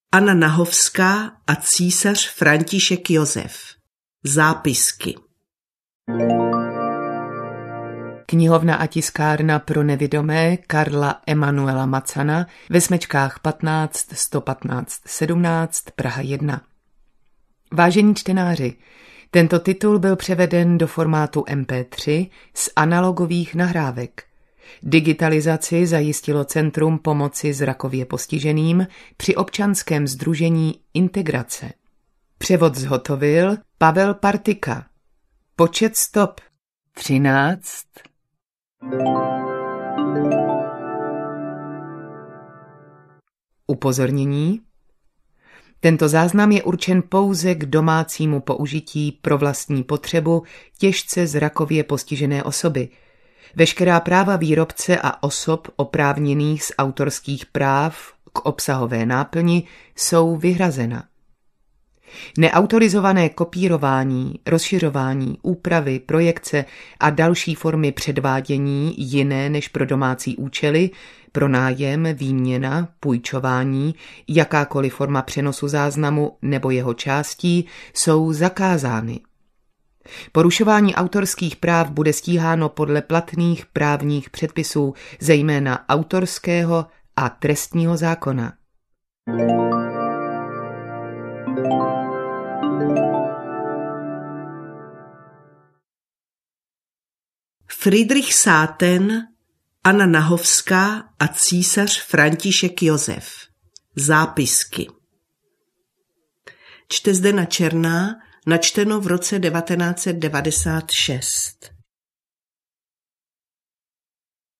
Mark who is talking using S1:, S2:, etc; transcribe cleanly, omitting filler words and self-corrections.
S1: Anna Nahovská a císař František Josef. Zápisky.
S2: Knihovna a tiskárna pro nevidomé Karla Emanuela Macana ve Smečkách 15 115 17 Praha 1. Vážení čtenáři, tento titul byl převeden do formátu MP3 z analogových nahrávek. Digitalizaci zajistilo Centrum pomoci zrakově postiženým při občanském sdružení Integrace. Převod zhotovil Pavel Partika. Počet stop 13. Upozornění. Tento záznam je určen pouze k domácímu použití pro vlastní potřebu těžce zrakově postižené osoby. Veškerá práva výrobce a osob oprávněných z autorských práv k obsahové náplni jsou vyhrazena. Neautorizované kopírování, rozšiřování, úpravy, projekce a další formy předvádění jiné než pro domácí účely, pronájem, výměna, půjčování, jakákoliv forma přenosu záznamu nebo jeho částí jsou zakázány. Porušování autorských práv bude stíháno podle platných právních předpisů, zejména autorského a trestního zákona.
S1: Friedrich Sáten, Anna Nahovská a císař František Josef. Zápisky. Čte Zdena Černá, načteno v roce 1996.